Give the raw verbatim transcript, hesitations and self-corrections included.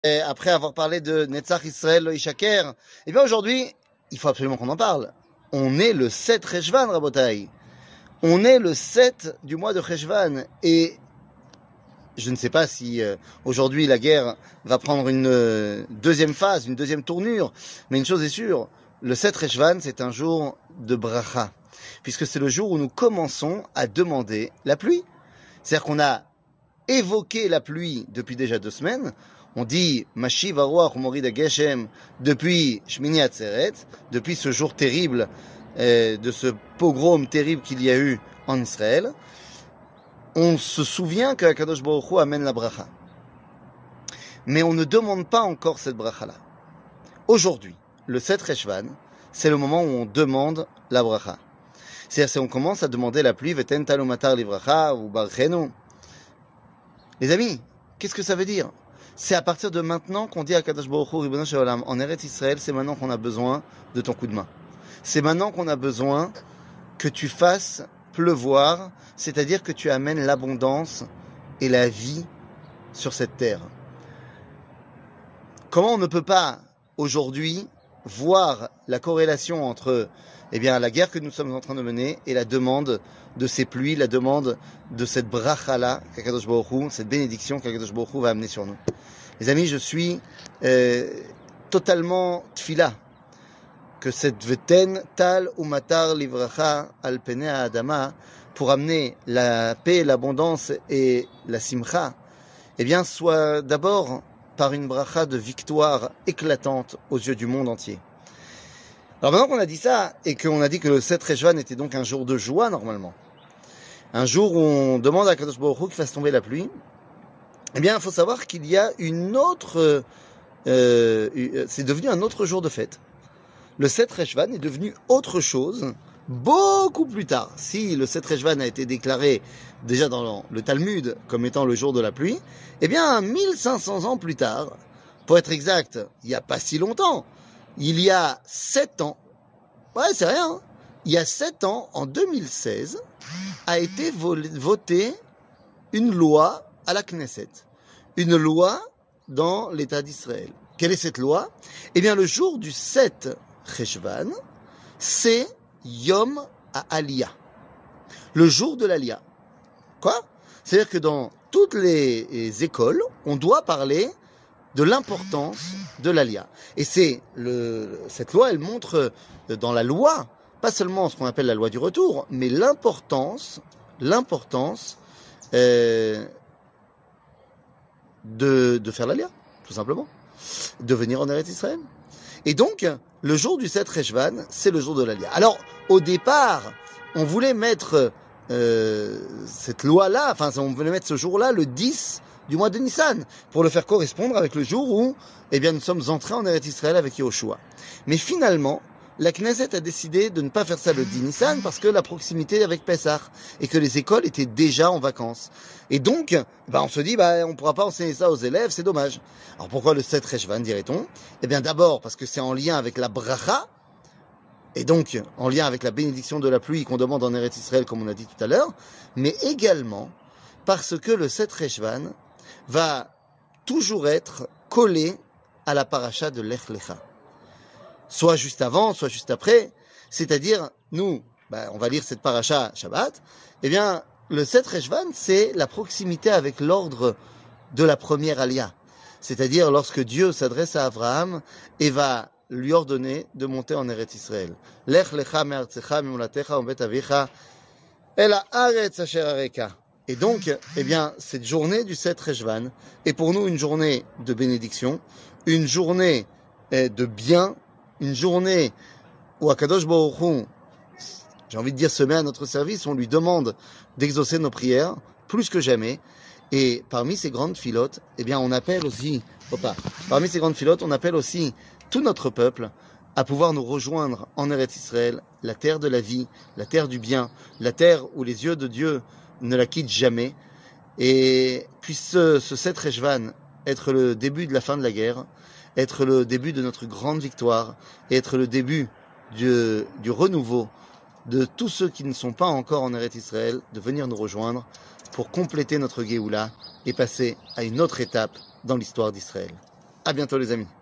Et après avoir parlé de Netzach Israël Lo Yishaker, eh bien aujourd'hui, il faut absolument qu'on en parle. On est le sept Cheshvan, Rabotai. On est le sept du mois de Cheshvan. Et je ne sais pas si euh, aujourd'hui la guerre va prendre une euh, deuxième phase, une deuxième tournure. Mais une chose est sûre, le sept Cheshvan, c'est un jour de bracha. Puisque c'est le jour où nous commençons à demander la pluie. C'est-à-dire qu'on a évoqué la pluie depuis déjà deux semaines. On dit Mashiv Aruach Morid Geshem depuis Shmini Atzeret, depuis ce jour terrible, euh, de ce pogrom terrible qu'il y a eu en Israël. On se souvient que Kadosh Baruch Hu amène la bracha. Mais on ne demande pas encore cette bracha-là. Aujourd'hui, le sept Cheshvan, c'est le moment où on demande la bracha. C'est-à-dire, si on commence à demander la pluie, Veten Talu Matar Livracha ou Barchenu. Les amis, qu'est-ce que ça veut dire? C'est à partir de maintenant qu'on dit à Kadosh Baruch Hu, Ribono Shel Olam, en Eretz Israël, c'est maintenant qu'on a besoin de ton coup de main. C'est maintenant qu'on a besoin que tu fasses pleuvoir, c'est-à-dire que tu amènes l'abondance et la vie sur cette terre. Comment on ne peut pas aujourd'hui voir la corrélation entre eh bien, la guerre que nous sommes en train de mener et la demande de ces pluies, la demande de cette bracha-là, qu'Akadosh Baruch Hu, cette bénédiction qu'Akadosh Baruch Hu va amener sur nous. Les amis, je suis euh, totalement tfila que cette veten tal ou matar livracha al pene adama, pour amener la paix, l'abondance et la simcha, eh bien, soit d'abord par une bracha de victoire éclatante aux yeux du monde entier. Alors maintenant qu'on a dit ça, et qu'on a dit que le sept Cheshvan était donc un jour de joie normalement, un jour où on demande à Kadosh Baruch Hu qu'il fasse tomber la pluie, eh bien il faut savoir qu'il y a une autre, euh, c'est devenu un autre jour de fête. Le sept Cheshvan est devenu autre chose beaucoup plus tard. Si le sept Cheshvan a été déclaré déjà dans le Talmud comme étant le jour de la pluie, eh bien mille cinq cents ans plus tard, pour être exact, il n'y a pas si longtemps, il y a sept ans, ouais c'est rien, hein, il y a sept ans, en deux mille seize, a été votée une loi à la Knesset, une loi dans l'État d'Israël. Quelle est cette loi? Eh bien le jour du sept Cheshvan, c'est Yom HaAliyah, le jour de l'Aliyah. Quoi? C'est-à-dire que dans toutes les écoles, on doit parler de l'importance de l'Aliyah. Et c'est le, cette loi, elle montre dans la loi, pas seulement ce qu'on appelle la loi du retour, mais l'importance, l'importance euh, de, de faire l'Aliyah, tout simplement, de venir en Eretz Israël. Et donc, le jour du sept Cheshvan, c'est le jour de l'Aliyah. Alors, au départ, on voulait mettre euh, cette loi-là, enfin, on voulait mettre ce jour-là, le dix du mois de Nissan, pour le faire correspondre avec le jour où, eh bien, nous sommes entrés en Eretz Israël avec Yehoshua. Mais finalement, la Knesset a décidé de ne pas faire ça le dix Nissan parce que la proximité avec Pessah et que les écoles étaient déjà en vacances. Et donc, bah, on se dit, bah, on ne pourra pas enseigner ça aux élèves, c'est dommage. Alors pourquoi le sept Cheshvan, dirait-on? Eh bien, d'abord parce que c'est en lien avec la bracha, et donc en lien avec la bénédiction de la pluie qu'on demande en Eretz Israël, comme on a dit tout à l'heure, mais également parce que le sept Cheshvan va toujours être collé à la paracha de Lech Lecha. Soit juste avant, soit juste après. C'est-à-dire, nous, bah, on va lire cette paracha Shabbat, eh bien, le sept Cheshvan, c'est la proximité avec l'ordre de la première Aliyah. C'est-à-dire lorsque Dieu s'adresse à Abraham et va lui ordonner de monter en Eretz Israël. Lech Lecha me'artzecha me'molatecha u'bet avicha el haaretz asher areka. Et donc, eh bien, cette journée du sept Cheshvan est pour nous une journée de bénédiction, une journée eh, de bien, une journée où Akadosh Baruch Hu, j'ai envie de dire, se met à notre service, on lui demande d'exaucer nos prières, plus que jamais. Et parmi ces grandes filotes, eh bien, on appelle aussi, opa, parmi ces grandes filotes, on appelle aussi tout notre peuple à pouvoir nous rejoindre en Eretz Israël, la terre de la vie, la terre du bien, la terre où les yeux de Dieu ne la quittent jamais. Et puisse ce, ce sept Cheshvan être le début de la fin de la guerre, être le début de notre grande victoire, et être le début du, du renouveau de tous ceux qui ne sont pas encore en Eretz Israël, de venir nous rejoindre pour compléter notre Géoula et passer à une autre étape dans l'histoire d'Israël. À bientôt les amis.